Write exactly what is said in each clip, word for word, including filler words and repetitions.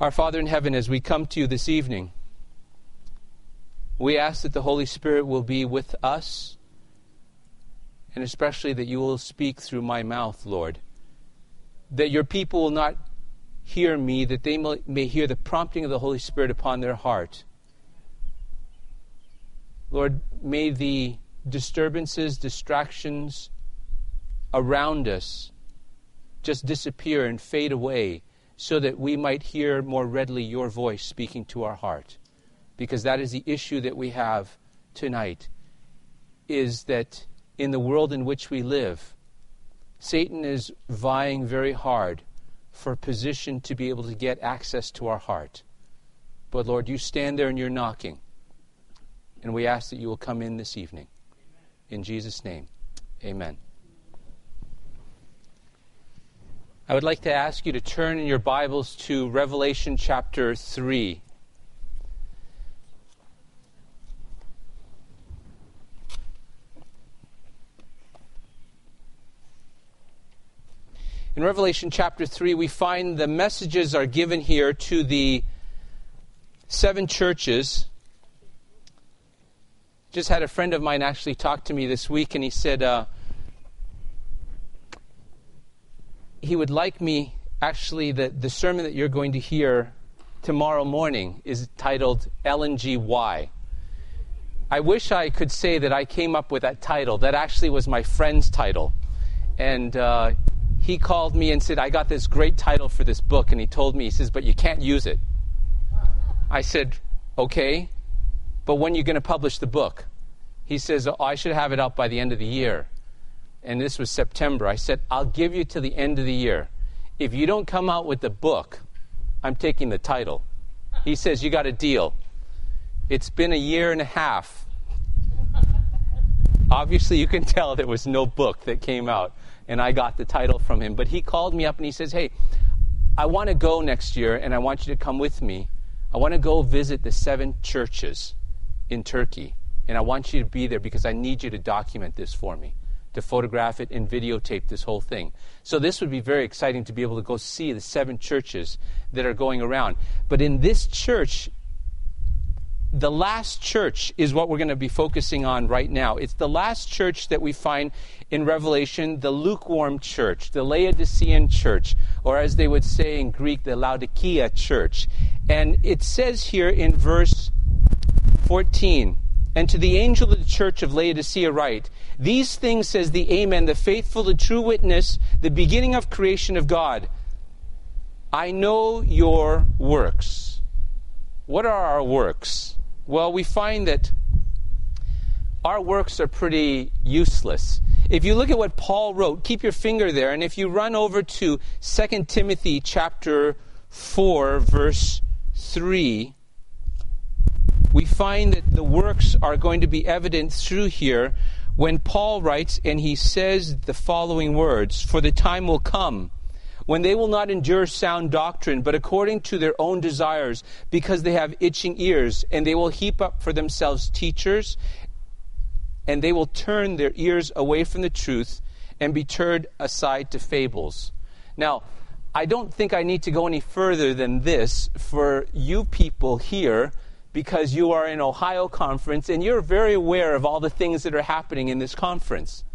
Our Father in heaven, as we come to you this evening, we ask that the Holy Spirit will be with us, and especially that you will speak through my mouth, Lord. That your people will not hear me, that they may hear the prompting of the Holy Spirit upon their heart. Lord, may the disturbances, distractions around us just disappear and fade away, so that we might hear more readily your voice speaking to our heart. Because that is the issue that we have tonight, is that in the world in which we live, Satan is vying very hard for position to be able to get access to our heart. But Lord, you stand there and you're knocking. And we ask that you will come in this evening. In Jesus' name, amen. I would like to ask you to turn in your Bibles to Revelation chapter three. In Revelation chapter three, we find the messages are given here to the seven churches. Just had a friend of mine actually talk to me this week, and he said, uh, he would like me, actually, the, the sermon that you're going to hear tomorrow morning is titled L N G Y. I wish I could say that I came up with that title. That actually was my friend's title. And uh, he called me and said, I got this great title for this book. And he told me, he says, but you can't use it. I said, okay, but when are you going to publish the book? He says, oh, I should have it out by the end of the year. And this was September. I said, I'll give you to the end of the year. If you don't come out with the book, I'm taking the title. He says, you got a deal. It's been a year and a half. Obviously, you can tell there was no book that came out, and I got the title from him. But he called me up and he says, hey, I want to go next year, and I want you to come with me. I want to go visit the seven churches in Turkey, and I want you to be there because I need you to document this for me, to photograph it and videotape this whole thing. So this would be very exciting to be able to go see the seven churches that are going around. But in this church, the last church is what we're going to be focusing on right now. It's the last church that we find in Revelation, the lukewarm church, the Laodicean church, or as they would say in Greek, the Laodicea church. And it says here in verse fourteen, and to the angel of the church of Laodicea write, these things says the Amen, the faithful, the true witness, the beginning of creation of God. I know your works. What are our works? Well, we find that our works are pretty useless. If you look at what Paul wrote, keep your finger there, and if you run over to Second Timothy chapter four, verse three, we find that the works are going to be evident through here when Paul writes, and he says the following words, for the time will come when they will not endure sound doctrine, but according to their own desires, because they have itching ears, and they will heap up for themselves teachers, and they will turn their ears away from the truth and be turned aside to fables. Now, I don't think I need to go any further than this for you people here, because you are in Ohio Conference and you're very aware of all the things that are happening in this conference.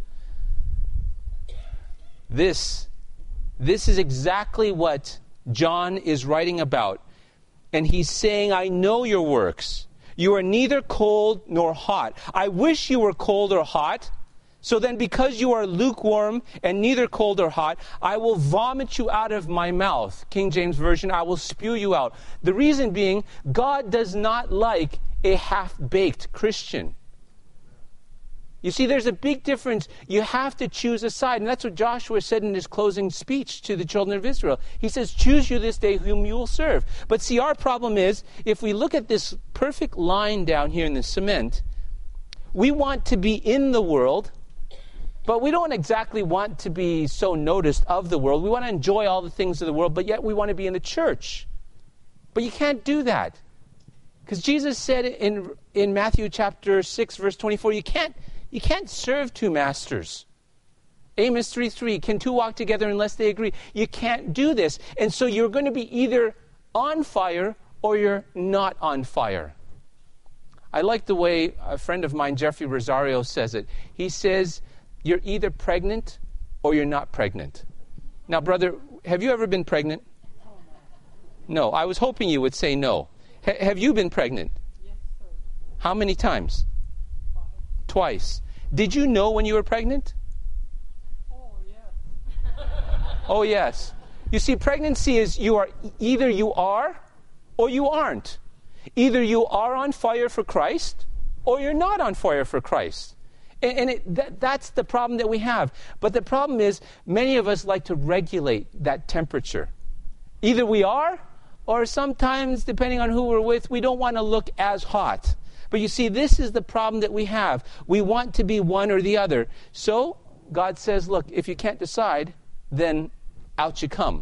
This, this is exactly what John is writing about. And he's saying, I know your works. You are neither cold nor hot. I wish you were cold or hot. So then because you are lukewarm and neither cold or hot, I will vomit you out of my mouth. King James Version, I will spew you out. The reason being, God does not like a half-baked Christian. You see, there's a big difference. You have to choose a side. And that's what Joshua said in his closing speech to the children of Israel. He says, choose you this day whom you will serve. But see, our problem is, if we look at this perfect line down here in the cement, we want to be in the world, but we don't exactly want to be so noticed of the world. We want to enjoy all the things of the world, but yet we want to be in the church. But you can't do that. Because Jesus said in in Matthew chapter six, verse twenty-four, you can't you can't serve two masters. Amos three three, can two walk together unless they agree? You can't do this. And so you're going to be either on fire or you're not on fire. I like the way a friend of mine, Jeffrey Rosario, says it. He says, you're either pregnant or you're not pregnant. Now, brother, have you ever been pregnant? No. I was hoping you would say no. H- have you been pregnant? Yes, sir. How many times? Five. Twice. Did you know when you were pregnant? Oh, yes. Oh, yes. You see, pregnancy is you are either you are or you aren't. Either you are on fire for Christ or you're not on fire for Christ. And, and it, that, that's the problem that we have. But the problem is many of us like to regulate that temperature. Either we are, or sometimes, depending on who we're with, we don't want to look as hot. But you see, this is the problem that we have. We want to be one or the other. So God says, look, if you can't decide, then out you come.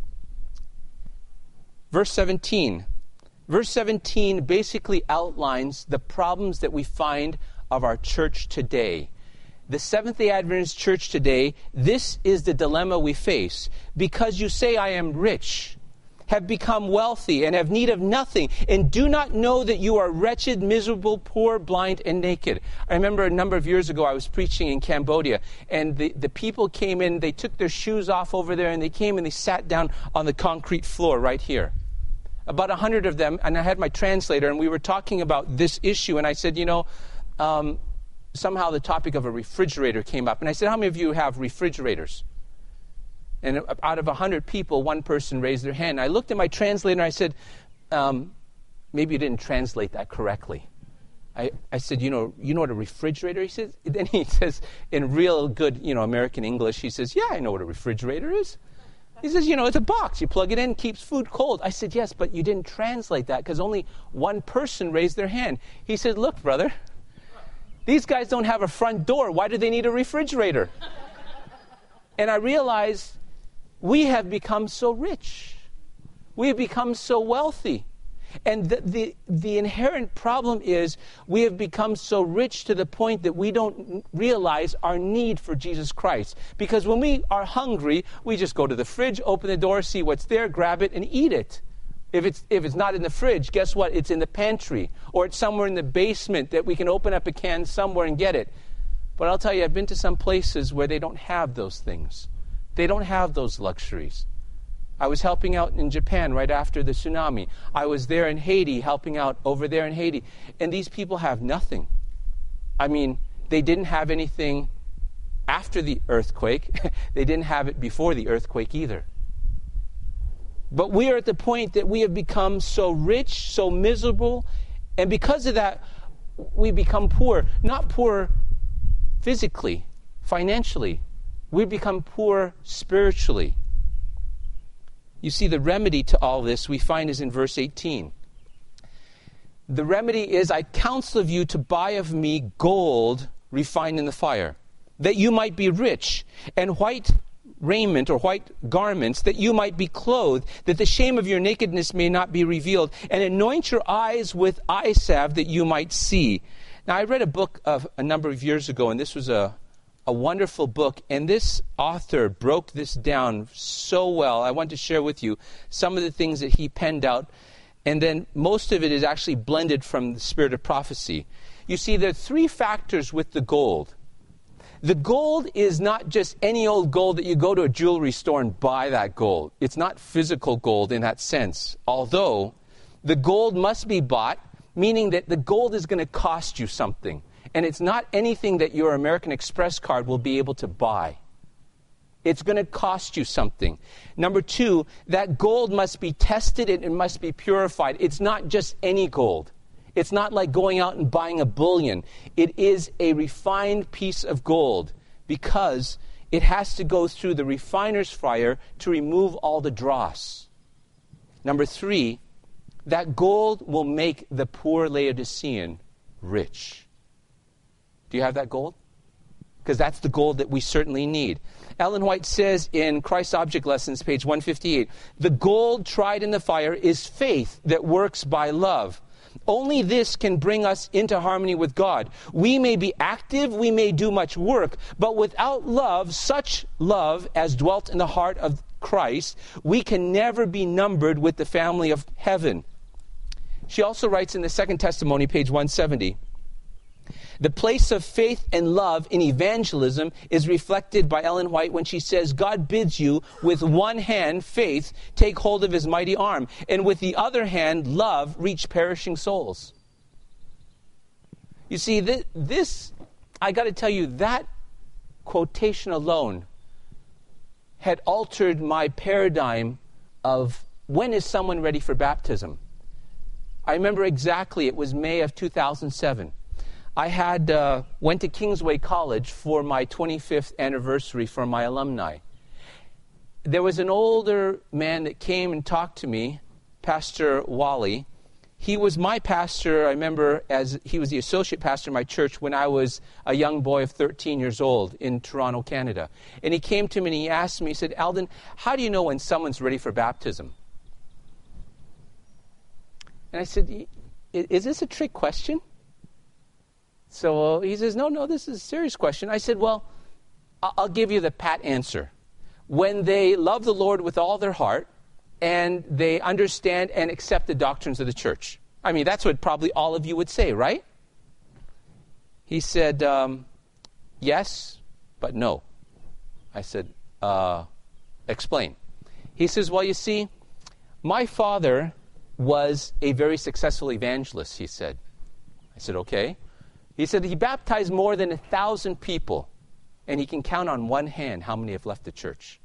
Verse seventeen. Verse seventeen basically outlines the problems that we find of our church today. The Seventh-day Adventist church today, this is the dilemma we face. Because you say, I am rich, have become wealthy, and have need of nothing, and do not know that you are wretched, miserable, poor, blind, and naked. I remember a number of years ago I was preaching in Cambodia, and the, the people came in, they took their shoes off over there, and they came and they sat down on the concrete floor right here. About a hundred of them, and I had my translator, and we were talking about this issue, and I said, you know, um, somehow the topic of a refrigerator came up, and I said, how many of you have refrigerators? And out of a hundred people, one person raised their hand. I looked at my translator, and I said, um, maybe you didn't translate that correctly. I, I said, you know, you know what a refrigerator? He says, then he says, in real good, you know, American English, he says, yeah, I know what a refrigerator is. He says, you know, it's a box. You plug it in, keeps food cold. I said, yes, but you didn't translate that because only one person raised their hand. He said, look, brother, these guys don't have a front door. Why do they need a refrigerator? And I realized we have become so rich. We have become so wealthy. And the, the, the inherent problem is we have become so rich to the point that we don't realize our need for Jesus Christ. Because when we are hungry, we just go to the fridge, open the door, see what's there, grab it, and eat it. If it's, if it's not in the fridge, guess what? It's in the pantry. Or it's somewhere in the basement that we can open up a can somewhere and get it. But I'll tell you, I've been to some places where they don't have those things. They don't have those luxuries. I was helping out in Japan right after the tsunami. I was there in Haiti, helping out over there in Haiti. And these people have nothing. I mean, they didn't have anything after the earthquake. They didn't have it before the earthquake either. But we are at the point that we have become so rich, so miserable, and because of that, we become poor. Not poor physically, financially. We become poor spiritually. You see, the remedy to all this we find is in verse eighteen. The remedy is, I counsel of you to buy of me gold refined in the fire, that you might be rich, and white raiment or white garments, that you might be clothed, that the shame of your nakedness may not be revealed, and anoint your eyes with eye salve, that you might see. Now, I read a book of a number of years ago, and this was a A wonderful book, and this author broke this down so well. I want to share with you some of the things that he penned out, and then most of it is actually blended from the spirit of prophecy. You see, there are three factors with the gold. The gold is not just any old gold that you go to a jewelry store and buy that gold. It's not physical gold in that sense, although the gold must be bought, meaning that the gold is going to cost you something. And it's not anything that your American Express card will be able to buy. It's going to cost you something. Number two, that gold must be tested and it must be purified. It's not just any gold. It's not like going out and buying a bullion. It is a refined piece of gold because it has to go through the refiner's fire to remove all the dross. Number three, that gold will make the poor Laodicean rich. Do you have that gold? Because that's the gold that we certainly need. Ellen White says in Christ's Object Lessons, page one fifty-eight, the gold tried in the fire is faith that works by love. Only this can bring us into harmony with God. We may be active, we may do much work, but without love, such love as dwelt in the heart of Christ, we can never be numbered with the family of heaven. She also writes in the second testimony, page one seventy, the place of faith and love in evangelism is reflected by Ellen White when she says, God bids you with one hand, faith, take hold of his mighty arm, and with the other hand, love, reach perishing souls. You see, this, this I got to tell you, that quotation alone had altered my paradigm of when is someone ready for baptism. I remember exactly, it was May of two thousand seven. I had uh, went to Kingsway College for my twenty-fifth anniversary for my alumni. There was an older man that came and talked to me, Pastor Wally. He was my pastor, I remember, as he was the associate pastor of my church when I was a young boy of thirteen years old in Toronto, Canada. And he came to me and he asked me, he said, Alden, how do you know when someone's ready for baptism? And I said, is this a trick question? So he says, no, no, this is a serious question. I said, well, I'll give you the pat answer. When they love the Lord with all their heart, and they understand and accept the doctrines of the church. I mean, that's what probably all of you would say, right? He said, um, yes, but no. I said, uh, explain. He says, well, you see, my father was a very successful evangelist, he said. I said, okay. He said he baptized more than a thousand people, and he can count on one hand how many have left the church.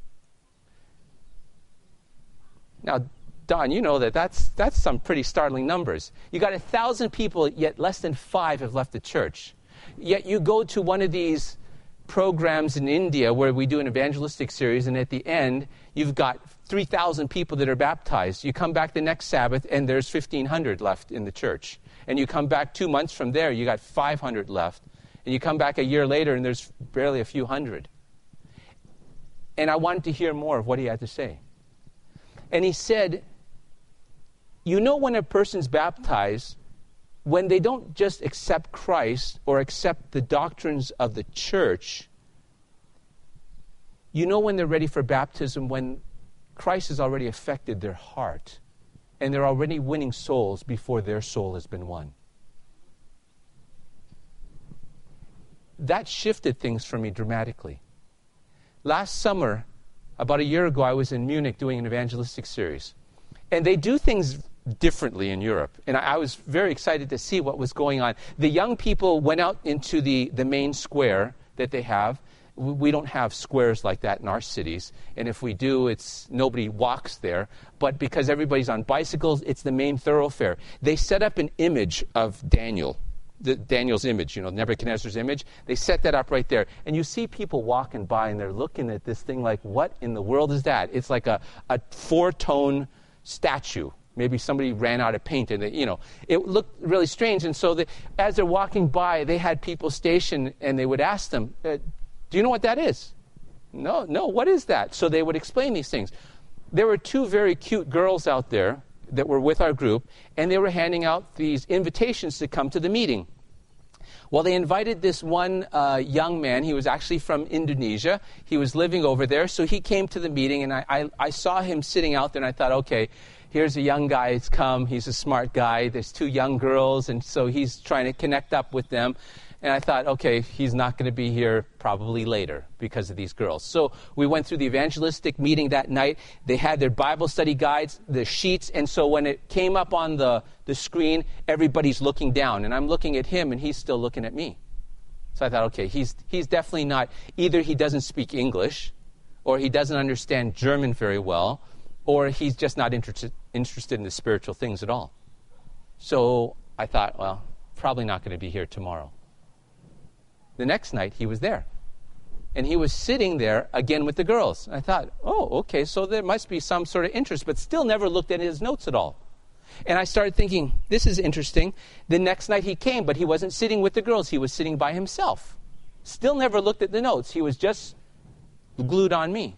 Now, Don, you know that that's, that's some pretty startling numbers. You got a thousand people, yet less than five have left the church. Yet you go to one of these programs in India where we do an evangelistic series, and at the end, you've got three thousand people that are baptized. You come back the next Sabbath, and there's fifteen hundred left in the church. And you come back two months from there, you got five hundred left. And you come back a year later, and there's barely a few hundred. And I wanted to hear more of what he had to say. And he said, you know when a person's baptized, when they don't just accept Christ or accept the doctrines of the church, you know when they're ready for baptism, when Christ has already affected their heart, and they're already winning souls before their soul has been won. That shifted things for me dramatically. Last summer, about a year ago, I was in Munich doing an evangelistic series. And they do things differently in Europe. And I, I was very excited to see what was going on. The young people went out into the, the main square that they have. We don't have squares like that in our cities. And if we do, it's nobody walks there. But because everybody's on bicycles, it's the main thoroughfare. They set up an image of Daniel. The, Daniel's image, you know, Nebuchadnezzar's image. They set that up right there. And you see people walking by and they're looking at this thing like, what in the world is that? It's like a, a four-tone statue. Maybe somebody ran out of paint and, they, you know, it looked really strange. And so they, as they're walking by, they had people stationed and they would ask them, uh, do you know what that is? No, no, what is that? So they would explain these things. There were two very cute girls out there that were with our group, and they were handing out these invitations to come to the meeting. Well, they invited this one uh, young man. He was actually from Indonesia. He was living over there, so he came to the meeting, and I, I, I saw him sitting out there, and I thought, okay, here's a young guy who's come. He's a smart guy. There's two young girls, and so he's trying to connect up with them. And I thought, okay, he's not going to be here probably later because of these girls. So we went through the evangelistic meeting that night. They had their Bible study guides, the sheets. And so when it came up on the, the screen, everybody's looking down. And I'm looking at him, and he's still looking at me. So I thought, okay, he's he's definitely not, either he doesn't speak English, or he doesn't understand German very well, or he's just not interested interested in the spiritual things at all. So I thought, well, probably not going to be here tomorrow. The next night, he was there. And he was sitting there again with the girls. I thought, oh, okay, so there must be some sort of interest, but still never looked at his notes at all. And I started thinking, this is interesting. The next night he came, but he wasn't sitting with the girls. He was sitting by himself. Still never looked at the notes. He was just glued on me.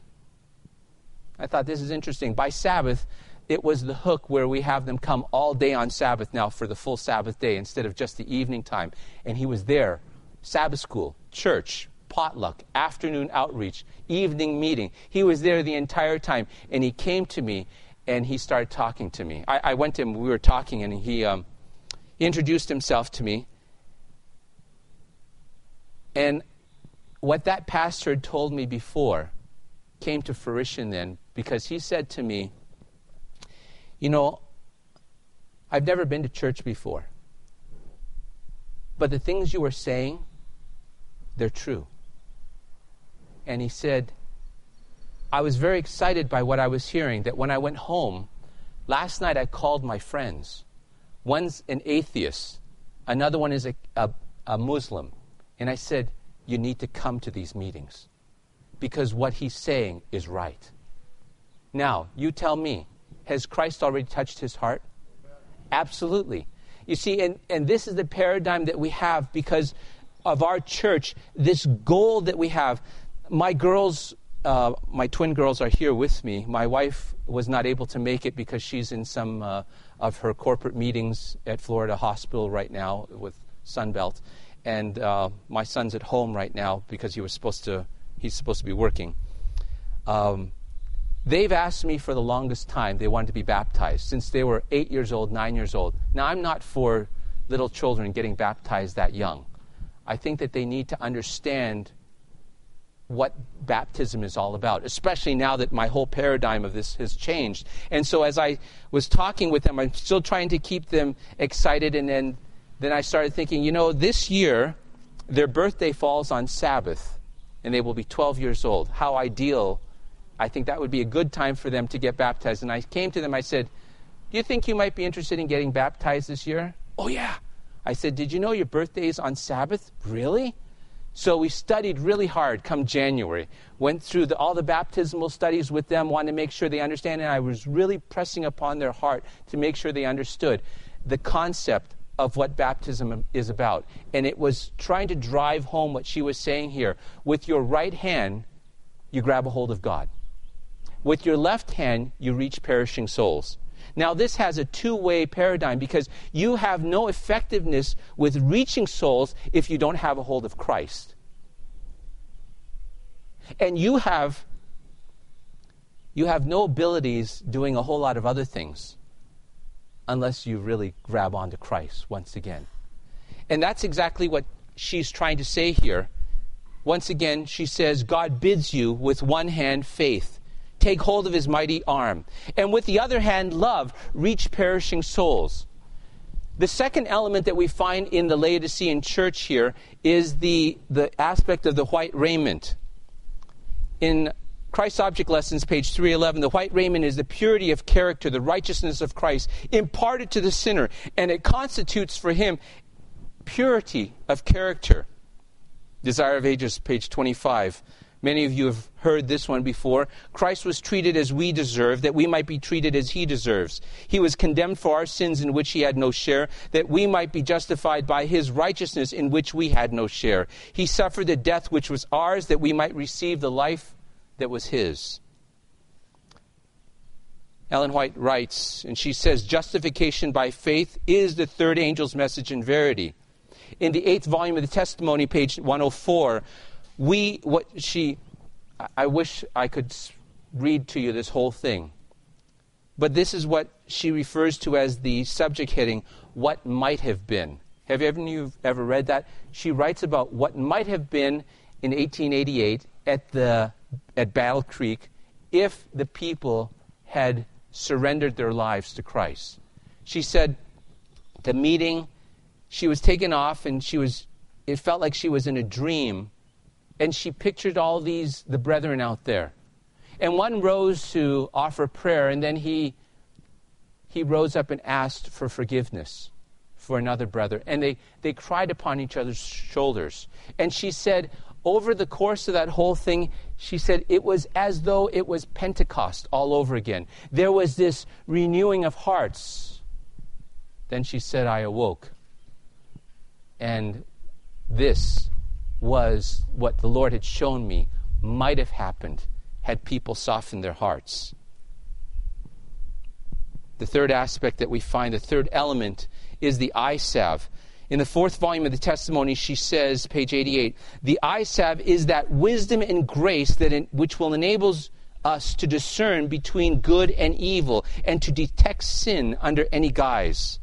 I thought, this is interesting. By Sabbath, it was the hook where we have them come all day on Sabbath now for the full Sabbath day instead of just the evening time. And he was there. Sabbath school, church, potluck, afternoon outreach, evening meeting. He was there the entire time, and he came to me, and he started talking to me. I, I went to him, we were talking, and he, um, he introduced himself to me. And what that pastor had told me before came to fruition then, because he said to me, you know, I've never been to church before, but the things you were saying, they're true. And he said, I was very excited by what I was hearing, that when I went home, last night I called my friends. One's an atheist, another one is a, a, a Muslim. And I said, you need to come to these meetings because what he's saying is right. Now, you tell me, has Christ already touched his heart? Absolutely. You see, and, and this is the paradigm that we have because of our church, this goal that we have. My girls, uh, my twin girls are here with me. My wife was not able to make it because she's in some uh, of her corporate meetings at Florida Hospital right now with Sunbelt. And uh, my son's at home right now because he was supposed to, he's supposed to be working. Um, they've asked me for the longest time, they wanted to be baptized since they were eight years old, nine years old. Now, I'm not for little children getting baptized that young. I think that they need to understand what baptism is all about, especially now that my whole paradigm of this has changed. And so as I was talking with them, I'm still trying to keep them excited, and then Then I started thinking, you know, this year, their birthday falls on Sabbath, and they will be twelve years old. How ideal. I think that would be a good time for them to get baptized. And I came to them, I said, do you think you might be interested in getting baptized this year? Oh, yeah. I said, did you know your birthday is on Sabbath? Really? So we studied really hard come January. Went through the, all the baptismal studies with them, wanted to make sure they understand. And I was really pressing upon their heart to make sure they understood the concept of what baptism is about. And it was trying to drive home what she was saying here. With your right hand, you grab a hold of God. With your left hand, you reach perishing souls. Now, this has a two-way paradigm because you have no effectiveness with reaching souls if you don't have a hold of Christ. And you have, you have no abilities doing a whole lot of other things unless you really grab onto Christ once again. And that's exactly what she's trying to say here. Once again, she says, God bids you with one hand faith. Take hold of his mighty arm. And with the other hand, love, reach perishing souls. The second element that we find in the Laodicean church here is the, the aspect of the white raiment. In Christ's Object Lessons, page three eleven, the white raiment is the purity of character, the righteousness of Christ, imparted to the sinner, and it constitutes for him purity of character. Desire of Ages, page twenty-five. Many of you have heard this one before. Christ was treated as we deserve, that we might be treated as he deserves. He was condemned for our sins in which he had no share, that we might be justified by his righteousness in which we had no share. He suffered the death which was ours, that we might receive the life that was his. Ellen White writes, and she says, justification by faith is the third angel's message in verity. In the eighth volume of the Testimony, page one oh four, we, what she, I wish I could read to you this whole thing. But this is what she refers to as the subject heading, what might have been. Have any of you ever read that? She writes about what might have been in eighteen eighty-eight at the at Battle Creek if the people had surrendered their lives to Christ. She said the meeting, she was taken off and she was, it felt like she was in a dream, and she pictured all these, the brethren out there. And one rose to offer prayer, and then he he rose up and asked for forgiveness for another brother. And they, they cried upon each other's shoulders. And she said, over the course of that whole thing, she said it was as though it was Pentecost all over again. There was this renewing of hearts. Then she said, I awoke. And this was what the Lord had shown me might have happened had people softened their hearts. The third aspect that we find, the third element, is the eye salve. In the fourth volume of the Testimony, she says, page eighty-eight, the eye salve is that wisdom and grace that in, which will enable us to discern between good and evil and to detect sin under any guise.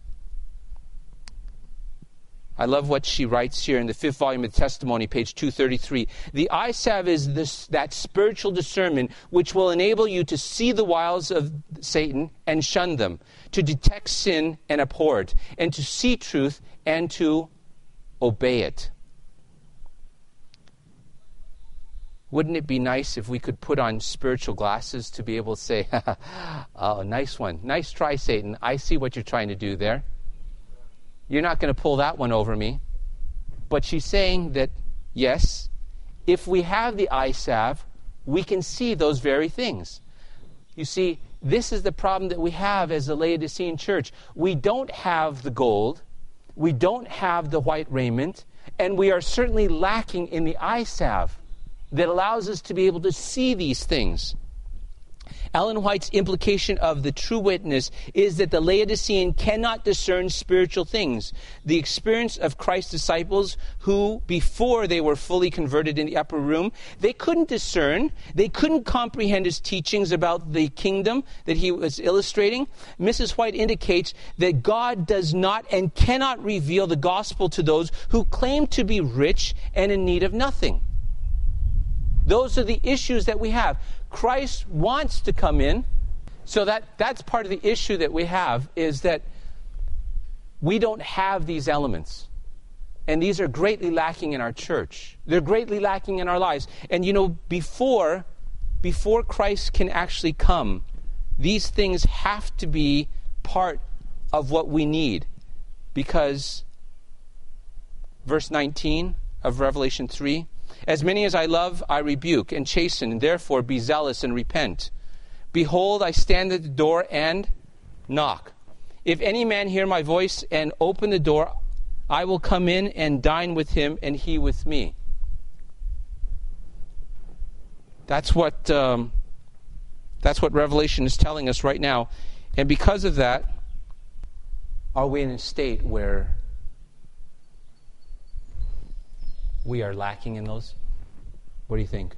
I love what she writes here in the fifth volume of the Testimony, page two thirty-three. The eye salve is this, that spiritual discernment which will enable you to see the wiles of Satan and shun them, to detect sin and abhor it, and to see truth and to obey it. Wouldn't it be nice if we could put on spiritual glasses to be able to say, oh, nice one. Nice try, Satan. I see what you're trying to do there. You're not going to pull that one over me. But she's saying that, yes, if we have the eye salve, we can see those very things. You see, this is the problem that we have as a Laodicean church. We don't have the gold. We don't have the white raiment. And we are certainly lacking in the eye salve that allows us to be able to see these things. Ellen White's implication of the true witness is that the Laodicean cannot discern spiritual things. The experience of Christ's disciples who, before they were fully converted in the upper room, they couldn't discern, they couldn't comprehend his teachings about the kingdom that he was illustrating. Missus White indicates that God does not and cannot reveal the gospel to those who claim to be rich and in need of nothing. Those are the issues that we have. Christ wants to come in, so that, that's part of the issue that we have, is that we don't have these elements. And these are greatly lacking in our church. They're greatly lacking in our lives. And you know, before, before Christ can actually come, these things have to be part of what we need. Because, verse nineteen of Revelation three, as many as I love, I rebuke and chasten, and therefore be zealous and repent. Behold, I stand at the door and knock. If any man hear my voice and open the door, I will come in and dine with him, and he with me. That's what um, that's what Revelation is telling us right now. And because of that, are we in a state where we are lacking in those? What do you think?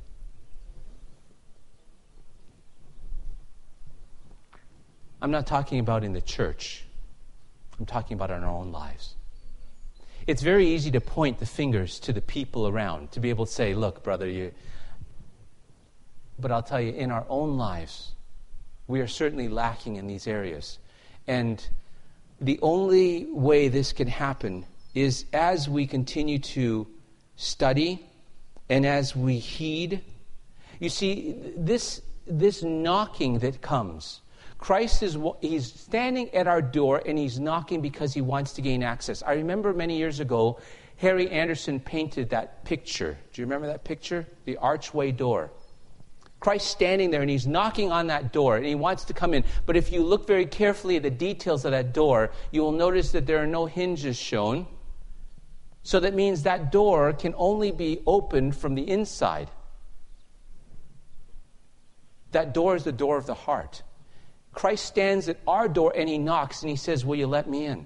I'm not talking about in the church. I'm talking about in our own lives. It's very easy to point the fingers to the people around, to be able to say, look, brother, you... But I'll tell you, in our own lives, we are certainly lacking in these areas. And the only way this can happen is as we continue to study, and as we heed. You see, this this knocking that comes, Christ is he's standing at our door and he's knocking because he wants to gain access. I remember many years ago, Harry Anderson painted that picture. Do you remember that picture? The archway door. Christ standing there and he's knocking on that door and he wants to come in. But if you look very carefully at the details of that door, you will notice that there are no hinges shown. So that means that door can only be opened from the inside. That door is the door of the heart. Christ stands at our door and he knocks and he says, will you let me in?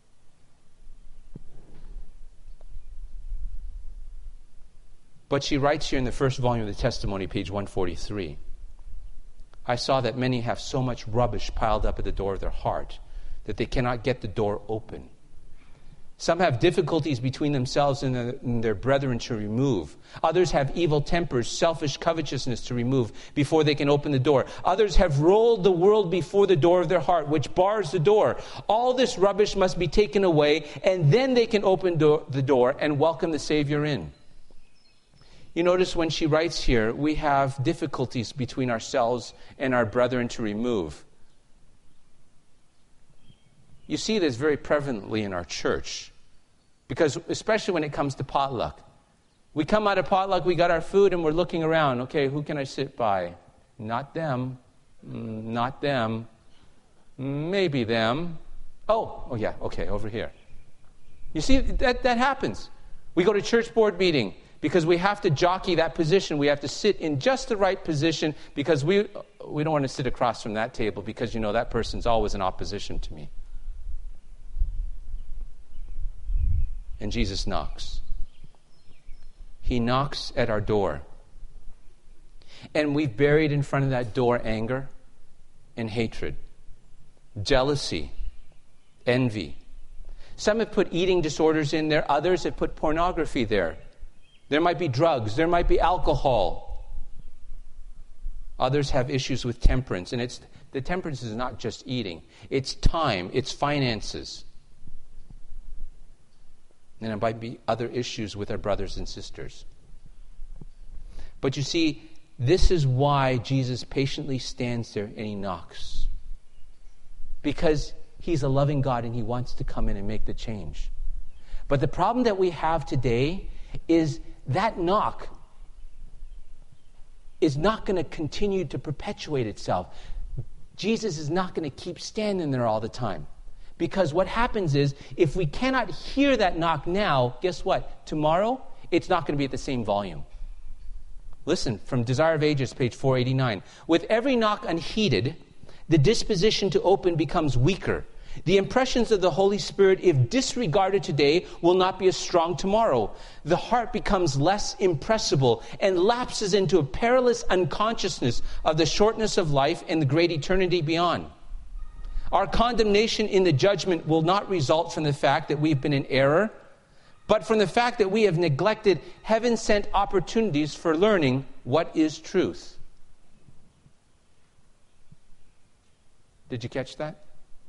But she writes here in the first volume of the Testimony, page one forty-three, I saw that many have so much rubbish piled up at the door of their heart that they cannot get the door open. Some have difficulties between themselves and their, and their brethren to remove. Others have evil tempers, selfish covetousness to remove before they can open the door. Others have rolled the world before the door of their heart, which bars the door. All this rubbish must be taken away, and then they can open do- the door and welcome the Savior in. You notice when she writes here, we have difficulties between ourselves and our brethren to remove. You see this very prevalently in our church. Because especially when it comes to potluck. We come out of potluck, we got our food, and we're looking around. Okay, who can I sit by? Not them. Mm, not them. Maybe them. Oh, oh yeah, okay, over here. You see, that, that happens. We go to church board meeting because we have to jockey that position. We have to sit in just the right position because we we don't want to sit across from that table because, you know, that person's always in opposition to me. And Jesus knocks. He knocks at our door. And we've buried in front of that door anger and hatred, jealousy, envy. Some have put eating disorders in there. Others have put pornography there. There might be drugs. There might be alcohol. Others have issues with temperance. And it's the temperance is not just eating. It's time. It's finances. And there might be other issues with our brothers and sisters. But you see, this is why Jesus patiently stands there and he knocks. Because he's a loving God and he wants to come in and make the change. But the problem that we have today is that knock is not going to continue to perpetuate itself. Jesus is not going to keep standing there all the time. Because what happens is, if we cannot hear that knock now, guess what? Tomorrow, it's not going to be at the same volume. Listen, from Desire of Ages, page four eighty-nine. With every knock unheeded, the disposition to open becomes weaker. The impressions of the Holy Spirit, if disregarded today, will not be as strong tomorrow. The heart becomes less impressible and lapses into a perilous unconsciousness of the shortness of life and the great eternity beyond. Our condemnation in the judgment will not result from the fact that we've been in error, but from the fact that we have neglected heaven-sent opportunities for learning what is truth. Did you catch that?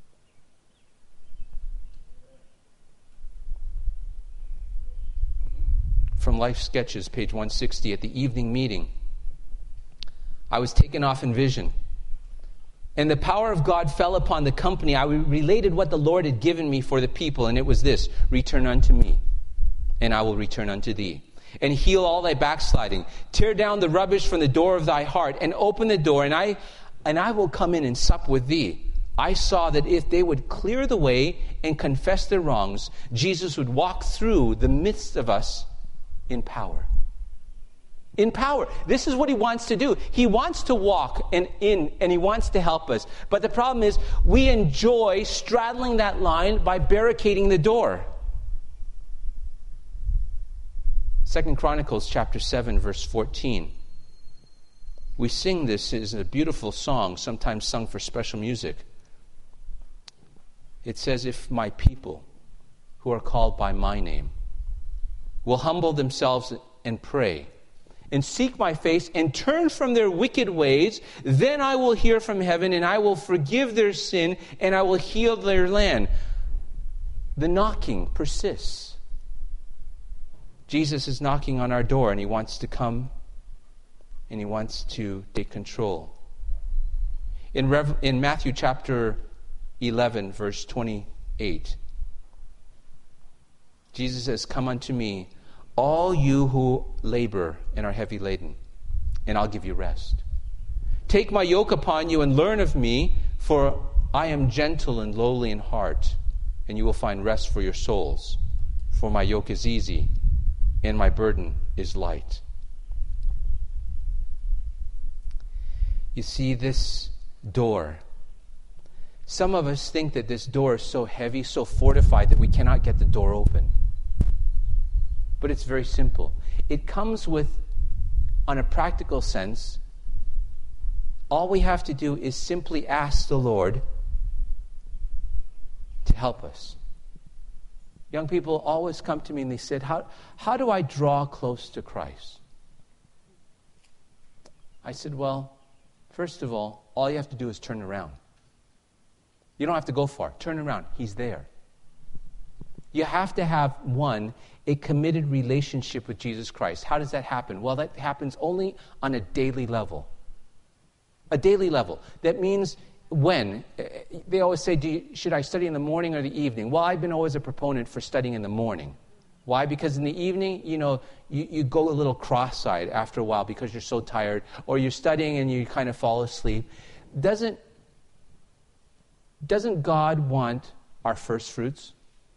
From Life Sketches, page one sixty, at the evening meeting, I was taken off in vision. And the power of God fell upon the company. I related what the Lord had given me for the people, and it was this: return unto me, and I will return unto thee. And heal all thy backsliding. Tear down the rubbish from the door of thy heart, and open the door, and I and I will come in and sup with thee. I saw that if they would clear the way and confess their wrongs, Jesus would walk through the midst of us in power. In power. This is what he wants to do. He wants to walk and in, and he wants to help us. But the problem is, we enjoy straddling that line by barricading the door. Second Chronicles chapter seven, verse fourteen. We sing this as a beautiful song, sometimes sung for special music. It says, if my people who are called by my name will humble themselves and pray and seek my face and turn from their wicked ways, then I will hear from heaven and I will forgive their sin and I will heal their land. The knocking persists. Jesus is knocking on our door and he wants to come and he wants to take control. In, Rev- in Matthew chapter eleven, verse twenty-eight, Jesus says, come unto me, all you who labor and are heavy laden, and I'll give you rest. Take my yoke upon you and learn of me, for I am gentle and lowly in heart, and you will find rest for your souls. For my yoke is easy, and my burden is light. You see, this door, some of us think that this door is so heavy, so fortified, that we cannot get the door open. But it's very simple. It comes with, on a practical sense, all we have to do is simply ask the Lord to help us. Young people always come to me and they said, how, how do I draw close to Christ? I said, well, first of all, all you have to do is turn around. You don't have to go far. Turn around. He's there. You have to have, one, a committed relationship with Jesus Christ. How does that happen? Well, that happens only on a daily level. A daily level. That means when? They always say, do you, should I study in the morning or the evening? Well, I've been always a proponent for studying in the morning. Why? Because in the evening, you know, you, you go a little cross-eyed after a while because you're so tired, or you're studying and you kind of fall asleep. Doesn't, doesn't God want our first fruits?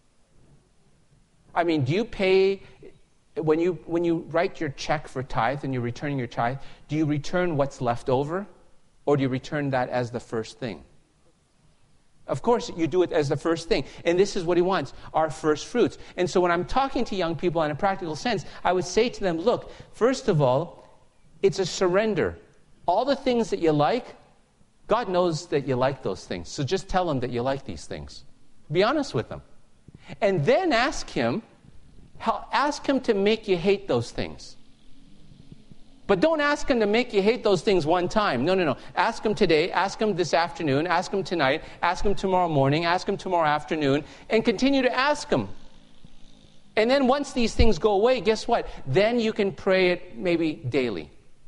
I mean, do you pay, when you when you write your check for tithe and you're returning your tithe, do you return what's left over? Or do you return that as the first thing? Of course, you do it as the first thing. And this is what he wants, our first fruits. And so when I'm talking to young people in a practical sense, I would say to them, look, first of all, it's a surrender. All the things that you like, God knows that you like those things. So just tell him that you like these things. Be honest with him. And then ask him, ask him to make you hate those things. But don't ask him to make you hate those things one time. No, no, no. Ask him today, ask him this afternoon, ask him tonight, ask him tomorrow morning, ask him tomorrow afternoon, and continue to ask him. And then once these things go away, guess what? Then you can pray it maybe daily.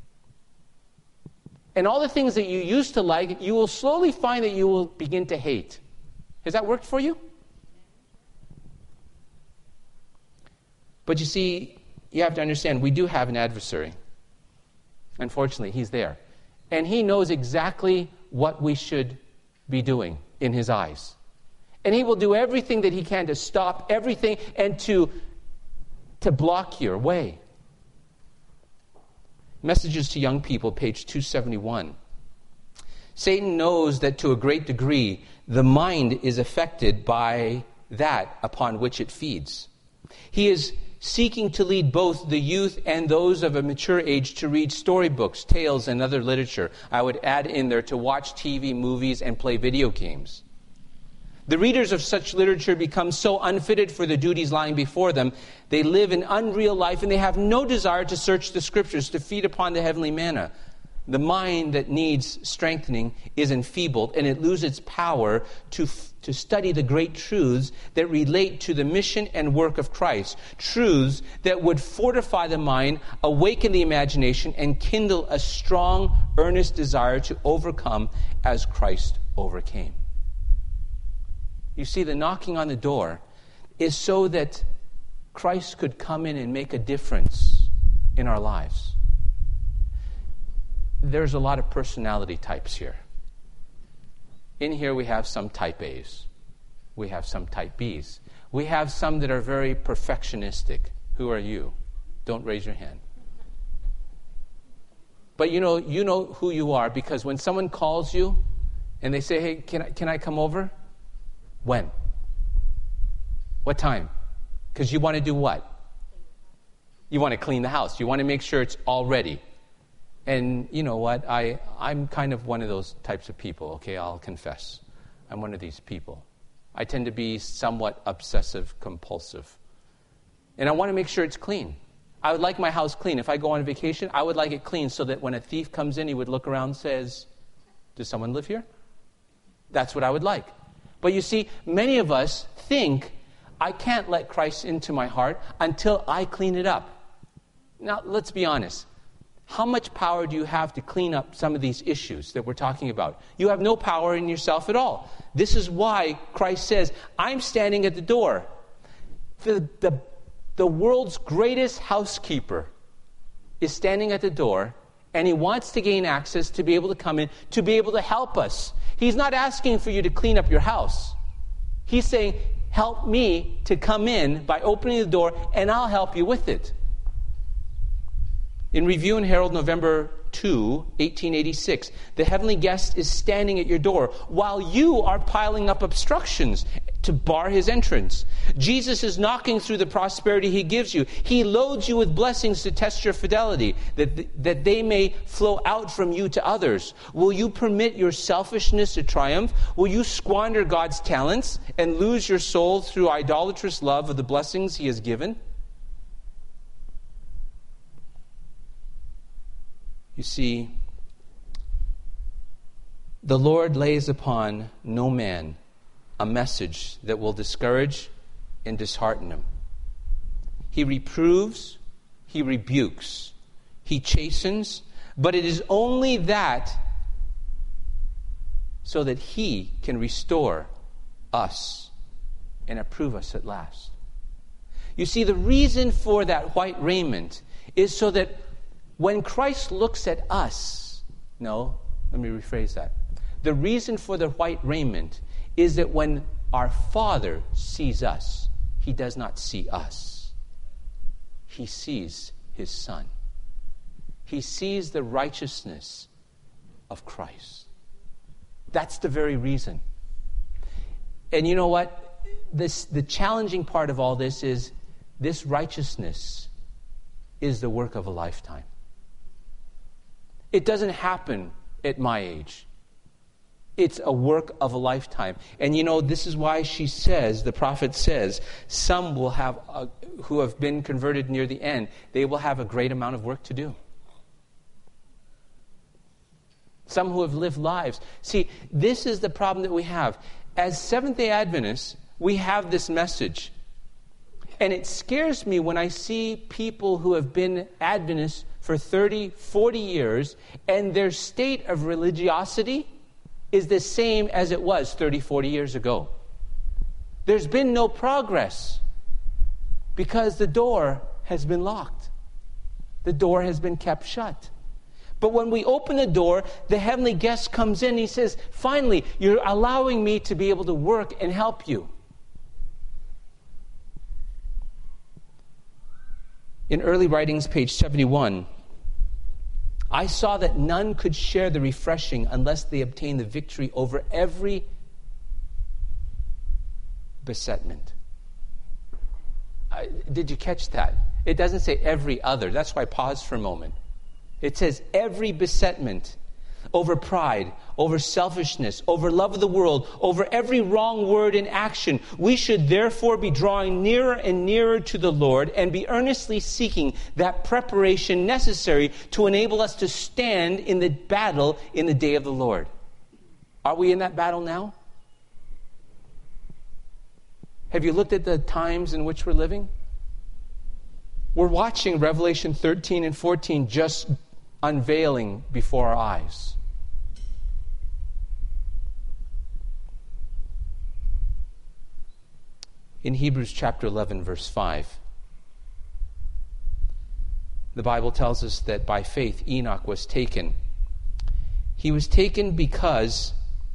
And all the things that you used to like, you will slowly find that you will begin to hate. Has that worked for you? But you see, you have to understand, we do have an adversary. Unfortunately, he's there. And he knows exactly what we should be doing in his eyes. And he will do everything that he can to stop everything and to, to block your way. Messages to Young People, page two seventy-one. Satan knows that to a great degree, the mind is affected by that upon which it feeds. He is seeking to lead both the youth and those of a mature age to read storybooks, tales, and other literature. I would add in there to watch T V, movies, and play video games. The readers of such literature become so unfitted for the duties lying before them, they live an unreal life and they have no desire to search the scriptures, to feed upon the heavenly manna. The mind that needs strengthening is enfeebled, and it loses its power to, to study the great truths that relate to the mission and work of Christ. Truths that would fortify the mind, awaken the imagination, and kindle a strong, earnest desire to overcome as Christ overcame. You see, the knocking on the door is so that Christ could come in and make a difference in our lives. There's a lot of personality types here. In here we have some type A's. We have some type B's. We have some that are very perfectionistic. Who are you? Don't raise your hand. But you know, you know who you are, because when someone calls you and they say, hey, can I, can I come over? When? What time? Because you want to do what? You want to clean the house. You want to make sure it's all ready. And you know what? I, I'm kind of one of those types of people, okay? I'll confess. I'm one of these people. I tend to be somewhat obsessive compulsive. And I want to make sure it's clean. I would like my house clean. If I go on vacation, I would like it clean so that when a thief comes in, he would look around and says, does someone live here? That's what I would like. But you see, many of us think, I can't let Christ into my heart until I clean it up. Now, let's be honest. How much power do you have to clean up some of these issues that we're talking about? You have no power in yourself at all. This is why Christ says, I'm standing at the door. The, the, the world's greatest housekeeper is standing at the door, and he wants to gain access to be able to come in, to be able to help us. He's not asking for you to clean up your house. He's saying, help me to come in by opening the door, and I'll help you with it. In Review and Herald, November second, eighteen eighty-six, the heavenly guest is standing at your door while you are piling up obstructions to bar his entrance. Jesus is knocking through the prosperity he gives you. He loads you with blessings to test your fidelity, that, that they may flow out from you to others. Will you permit your selfishness to triumph? Will you squander God's talents and lose your soul through idolatrous love of the blessings he has given? You see, the Lord lays upon no man a message that will discourage and dishearten him. He reproves, he rebukes, he chastens, but it is only that so that he can restore us and approve us at last. You see, the reason for that white raiment is so that when Christ looks at us, no, let me rephrase that. The reason for the white raiment is that when our Father sees us, he does not see us. He sees his Son. He sees the righteousness of Christ. That's the very reason. And you know what? This, the challenging part of all this is this righteousness is the work of a lifetime. It doesn't happen at my age. It's a work of a lifetime. And you know, this is why she says, the prophet says, some will have, a, who have been converted near the end, they will have a great amount of work to do. Some who have lived lives. See, this is the problem that we have. As Seventh-day Adventists, we have this message. And it scares me when I see people who have been Adventists for thirty, forty years, and their state of religiosity is the same as it was thirty, forty years ago. There's been no progress because the door has been locked. The door has been kept shut. But when we open the door, the heavenly guest comes in and he says, finally, you're allowing me to be able to work and help you. In Early Writings, page seventy-one, I saw that none could share the refreshing unless they obtained the victory over every besetment. Uh, did you catch that? It doesn't say every other. That's why I paused for a moment. It says every besetment over pride, over selfishness, over love of the world, over every wrong word and action. We should therefore be drawing nearer and nearer to the Lord and be earnestly seeking that preparation necessary to enable us to stand in the battle in the day of the Lord. Are we in that battle now? Have you looked at the times in which we're living? We're watching Revelation thirteen and fourteen just unveiling before our eyes. In Hebrews chapter eleven, verse five, the Bible tells us that by faith Enoch was taken. He was taken because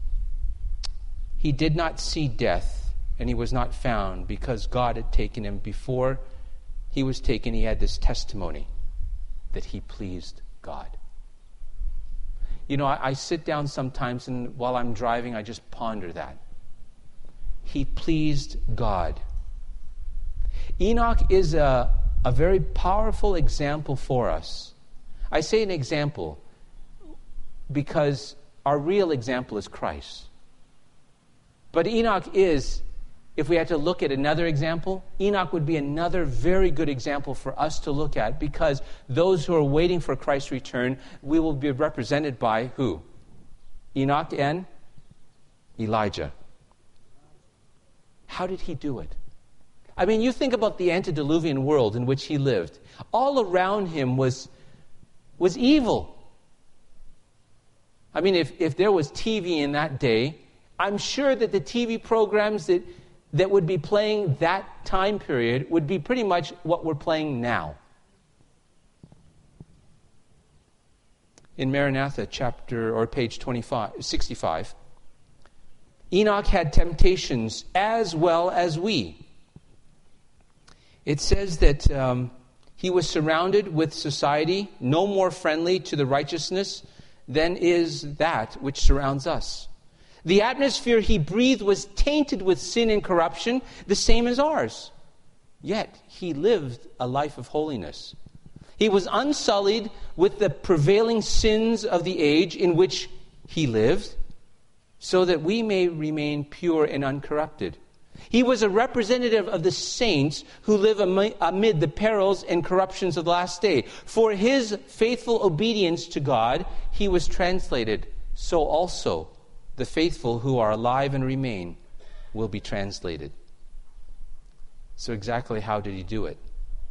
he did not see death, and he was not found because God had taken him. Before he was taken, he had this testimony that he pleased God. You know, I, I sit down sometimes, and while I'm driving, I just ponder that. He pleased God. Enoch is a, a very powerful example for us. I say an example because our real example is Christ. But Enoch is, if we had to look at another example, Enoch would be another very good example for us to look at, because those who are waiting for Christ's return, we will be represented by who? Enoch and Elijah. How did he do it? I mean, you think about the antediluvian world in which he lived. All around him was, was evil. I mean, if, if there was T V in that day, I'm sure that the T V programs that, that would be playing that time period would be pretty much what we're playing now. In Maranatha, chapter or page twenty-five, sixty-five, Enoch had temptations as well as we. It says that um, he was surrounded with society no more friendly to the righteousness than is that which surrounds us. The atmosphere he breathed was tainted with sin and corruption, the same as ours. Yet he lived a life of holiness. He was unsullied with the prevailing sins of the age in which he lived, so that we may remain pure and uncorrupted. He was a representative of the saints who live amid the perils and corruptions of the last day. For his faithful obedience to God, he was translated. So also the faithful who are alive and remain will be translated. So exactly how did he do it?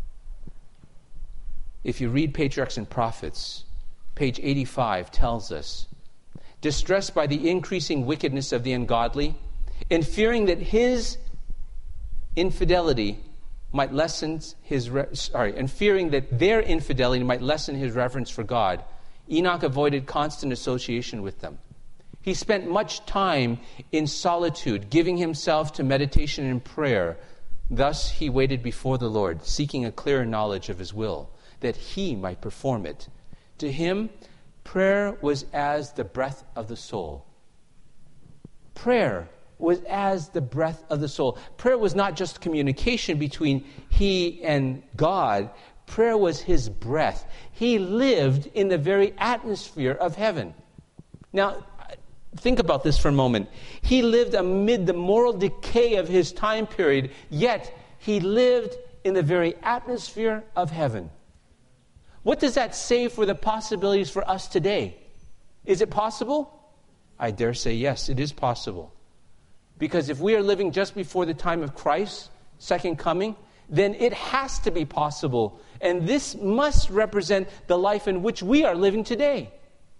If you read Patriarchs and Prophets, page eighty-five tells us, distressed by the increasing wickedness of the ungodly, and fearing that his infidelity might lessen his re- sorry, and fearing that their infidelity might lessen his reverence for God, Enoch avoided constant association with them. He spent much time in solitude, giving himself to meditation and prayer. Thus he waited before the Lord, seeking a clearer knowledge of his will, that he might perform it. To him, prayer was as the breath of the soul. Prayer was as the breath of the soul. Prayer was not just communication between he and God. Prayer was his breath. He lived in the very atmosphere of heaven. Now, think about this for a moment. He lived amid the moral decay of his time period, yet he lived in the very atmosphere of heaven. What does that say for the possibilities for us today? Is it possible? I dare say yes, it is possible. Because if we are living just before the time of Christ's second coming, then it has to be possible. And this must represent the life in which we are living today.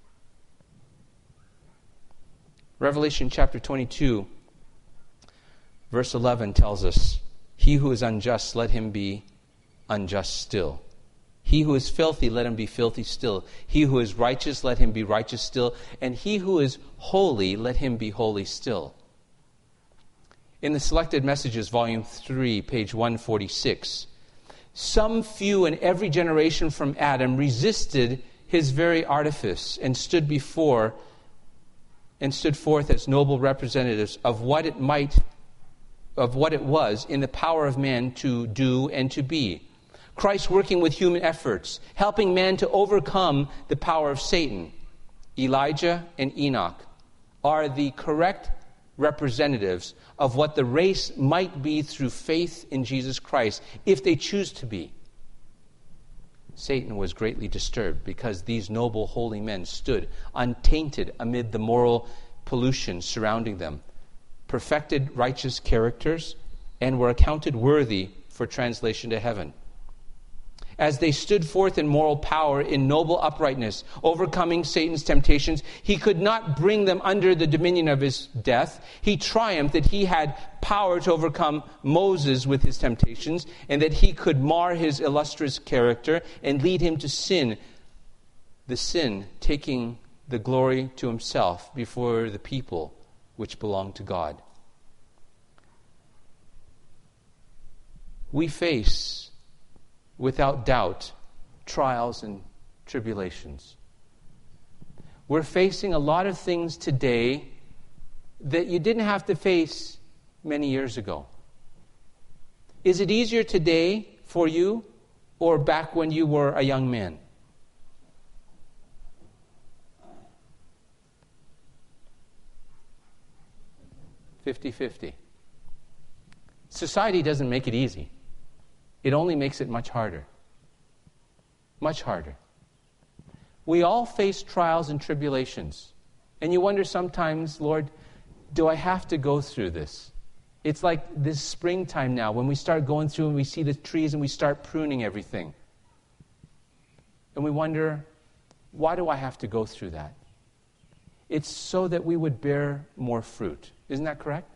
Revelation chapter twenty-two, verse eleven tells us, "He who is unjust, let him be unjust still. He who is filthy, let him be filthy still. He who is righteous, let him be righteous still. And he who is holy, let him be holy still." In the Selected Messages, volume three, page one forty-six, "Some few in every generation from Adam resisted his very artifice and stood before and stood forth as noble representatives of what it might, of what it was in the power of man to do and to be. Christ working with human efforts, helping man to overcome the power of Satan. Elijah and Enoch are the correct representatives of what the race might be through faith in Jesus Christ, if they choose to be. Satan was greatly disturbed because these noble, holy men stood untainted amid the moral pollution surrounding them, perfected righteous characters, and were accounted worthy for translation to heaven. As they stood forth in moral power, in noble uprightness, overcoming Satan's temptations, he could not bring them under the dominion of his death. He triumphed that he had power to overcome Moses with his temptations, and that he could mar his illustrious character and lead him to sin, the sin taking the glory to himself before the people which belong to God. We face, without doubt, trials and tribulations. We're facing a lot of things today that you didn't have to face many years ago. Is it easier today for you or back when you were a young man? fifty-fifty. Society doesn't make it easy. It only makes it much harder. Much harder. We all face trials and tribulations. And you wonder sometimes, Lord, do I have to go through this? It's like this springtime now when we start going through and we see the trees and we start pruning everything. And we wonder, why do I have to go through that? It's so that we would bear more fruit. Isn't that correct?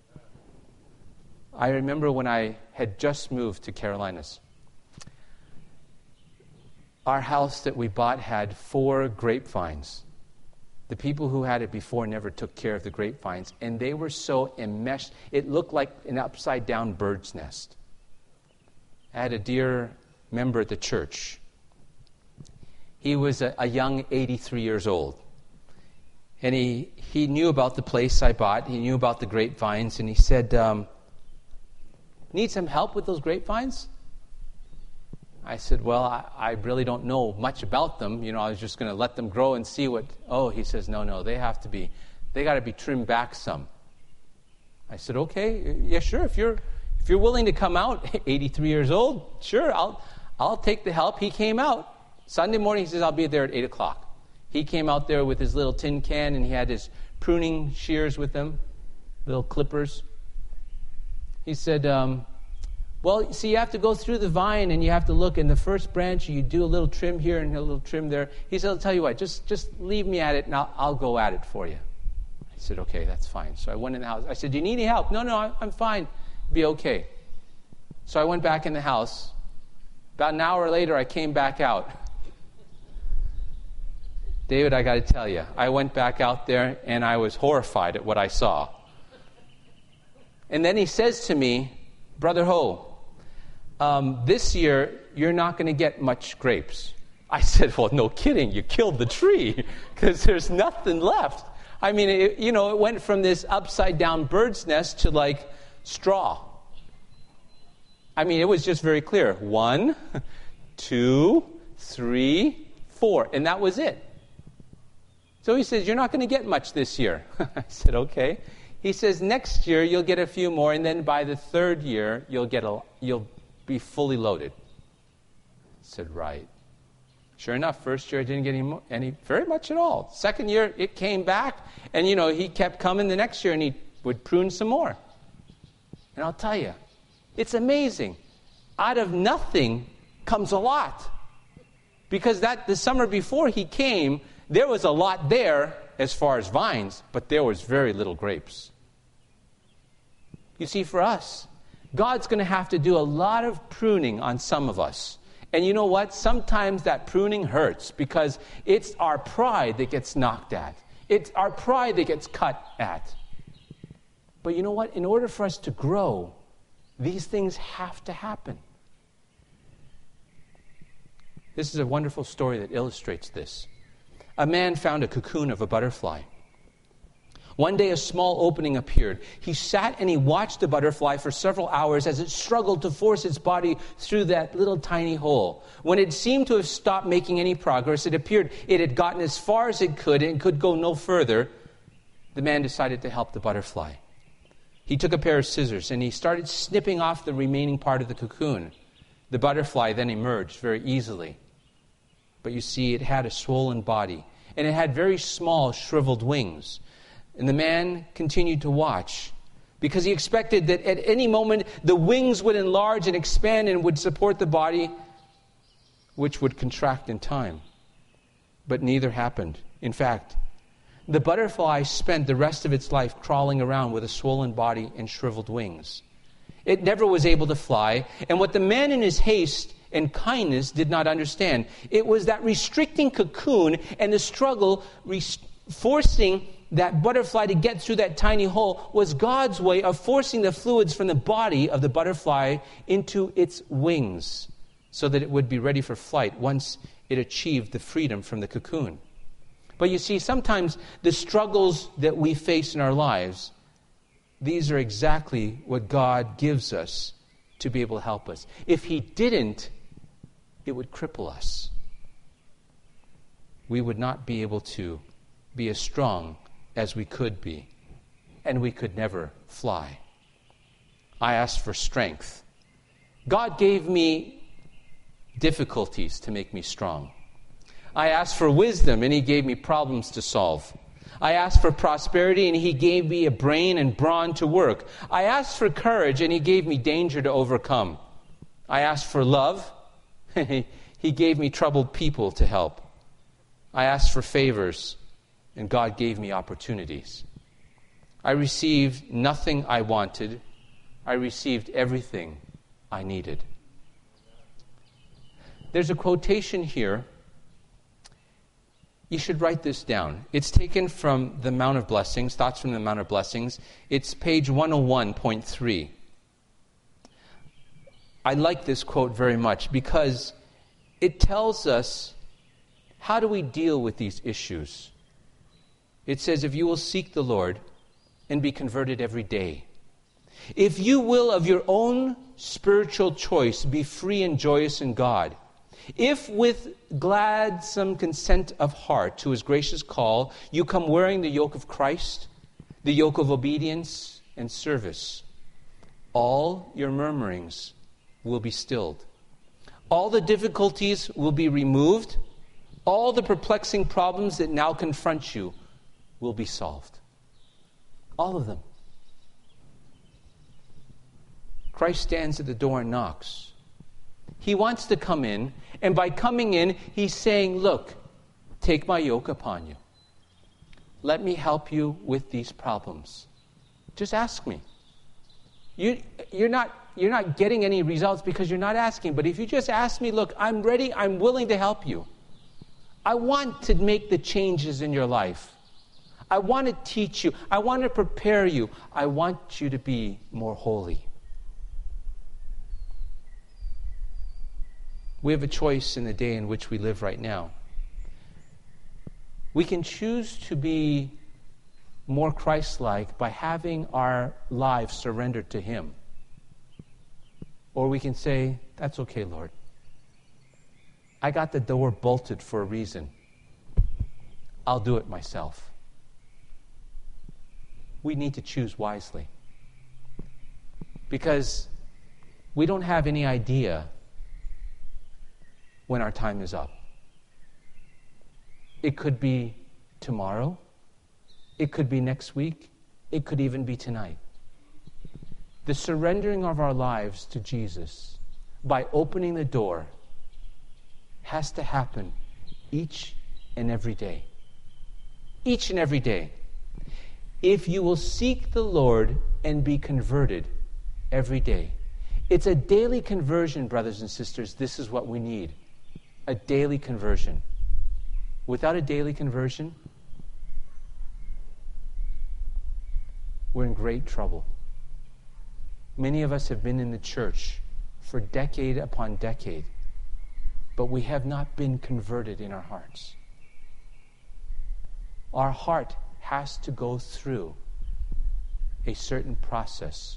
I remember when I had just moved to Carolinas. Our house that we bought had four grapevines. The people who had it before never took care of the grapevines, and they were so enmeshed, it looked like an upside-down bird's nest. I had a dear member at the church. He was a, a young eighty-three years old. And he, he knew about the place I bought. He knew about the grapevines, and he said, um, "Need some help with those grapevines?" I said, "Well, I, I really don't know much about them. You know, I was just going to let them grow and see what..." Oh, he says, no, no, they have to be, they got to be trimmed back some. I said, "Okay, yeah, sure. If you're if you're willing to come out, eighty-three years old, sure, I'll I'll take the help." He came out Sunday morning. He says, "I'll be there at eight o'clock." He came out there with his little tin can, and he had his pruning shears with him, little clippers. He said, um, "Well, see, you have to go through the vine, and you have to look in the first branch. You do a little trim here and a little trim there." He said, "I'll tell you what, just just leave me at it, and I'll, I'll go at it for you." I said, "Okay, that's fine." So I went in the house. I said, "Do you need any help?" "No, no, I'm fine. Be okay." So I went back in the house. About an hour later, I came back out. David, I got to tell you, I went back out there, and I was horrified at what I saw. And then he says to me, "Brother Ho, um, this year you're not going to get much grapes." I said, "Well, no kidding. You killed the tree because there's nothing left." I mean, it, you know, it went from this upside-down bird's nest to like straw. I mean, it was just very clear. One, two, three, four. And that was it. So he says, you're not going to get much this year. I said, okay. He says, next year you'll get a few more, and then by the third year you'll get a, you'll be fully loaded. I said, right. Sure enough, first year I didn't get any, mo- any very much at all. Second year it came back, and you know he kept coming the next year, and he would prune some more. And I'll tell you, it's amazing. Out of nothing comes a lot, because that the summer before he came, there was a lot there as far as vines, but there was very little grapes. You see, for us, God's going to have to do a lot of pruning on some of us. And you know what? Sometimes that pruning hurts because it's our pride that gets knocked at. It's our pride that gets cut at. But you know what? In order for us to grow, these things have to happen. This is a wonderful story that illustrates this. A man found a cocoon of a butterfly. One day a small opening appeared. He sat and he watched the butterfly for several hours as it struggled to force its body through that little tiny hole. When it seemed to have stopped making any progress, it appeared it had gotten as far as it could and could go no further. The man decided to help the butterfly. He took a pair of scissors and he started snipping off the remaining part of the cocoon. The butterfly then emerged very easily. But you see, it had a swollen body and it had very small shriveled wings. And the man continued to watch because he expected that at any moment the wings would enlarge and expand and would support the body, which would contract in time. But neither happened. In fact, the butterfly spent the rest of its life crawling around with a swollen body and shriveled wings. It never was able to fly, and what the man in his haste and kindness did not understand, it was that restricting cocoon and the struggle rest- forcing that butterfly to get through that tiny hole was God's way of forcing the fluids from the body of the butterfly into its wings so that it would be ready for flight once it achieved the freedom from the cocoon. But you see, sometimes the struggles that we face in our lives, these are exactly what God gives us to be able to help us. If He didn't, it would cripple us. We would not be able to be as strong as we could be, and we could never fly. I asked for strength. God gave me difficulties to make me strong. I asked for wisdom, and He gave me problems to solve. I asked for prosperity, and He gave me a brain and brawn to work. I asked for courage, and He gave me danger to overcome. I asked for love, and He gave me troubled people to help. I asked for favors, and God gave me opportunities. I received nothing I wanted. I received everything I needed. There's a quotation here. You should write this down. It's taken from the Mount of Blessings, Thoughts from the Mount of Blessings. It's page one oh one point three. I like this quote very much because it tells us how do we deal with these issues. It says, if you will seek the Lord and be converted every day, if you will of your own spiritual choice be free and joyous in God, if with gladsome consent of heart to His gracious call you come wearing the yoke of Christ, the yoke of obedience and service, all your murmurings will be stilled. All the difficulties will be removed. All the perplexing problems that now confront you will be solved. All of them. Christ stands at the door and knocks. He wants to come in, and by coming in, He's saying, look, take my yoke upon you. Let me help you with these problems. Just ask me. You, you're not, you're not getting any results because you're not asking, but if you just ask me, look, I'm ready, I'm willing to help you. I want to make the changes in your life. I want to teach you. I want to prepare you. I want you to be more holy. We have a choice in the day in which we live right now. We can choose to be more Christ-like by having our lives surrendered to Him. Or we can say, that's okay, Lord. I got the door bolted for a reason. I'll do it myself. We need to choose wisely. Because we don't have any idea when our time is up. It could be tomorrow. It could be next week. It could even be tonight. The surrendering of our lives to Jesus by opening the door has to happen each and every day. Each and every day. If you will seek the Lord and be converted every day. It's a daily conversion, brothers and sisters. This is what we need. A daily conversion. Without a daily conversion, we're in great trouble. Many of us have been in the church for decade upon decade, but we have not been converted in our hearts. Our heart has to go through a certain process.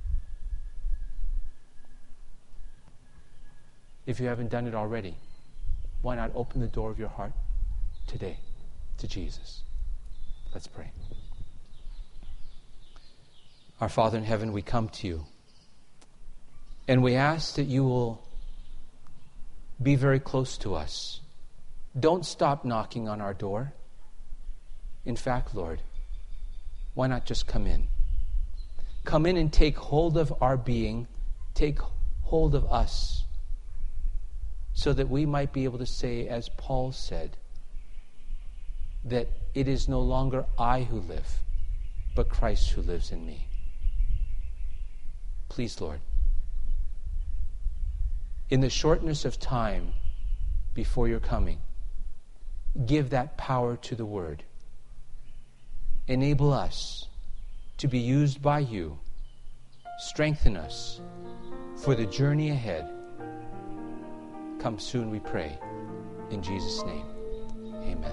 If you haven't done it already, why not open the door of your heart today to Jesus? Let's pray. Our Father in heaven, we come to you, and we ask that you will be very close to us. Don't stop knocking on our door. In fact, Lord, why not just come in? Come in and take hold of our being, take hold of us, so that we might be able to say, as Paul said, that it is no longer I who live, but Christ who lives in me. Please, Lord, in the shortness of time before your coming, give that power to the Word. Enable us to be used by you. Strengthen us for the journey ahead. Come soon, we pray. In Jesus' name, amen.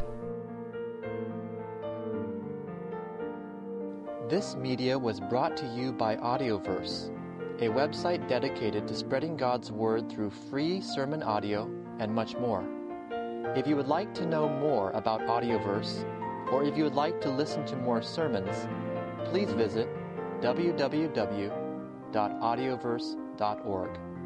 This media was brought to you by Audioverse, a website dedicated to spreading God's Word through free sermon audio and much more. If you would like to know more about Audioverse, or if you would like to listen to more sermons, please visit w w w dot audioverse dot org.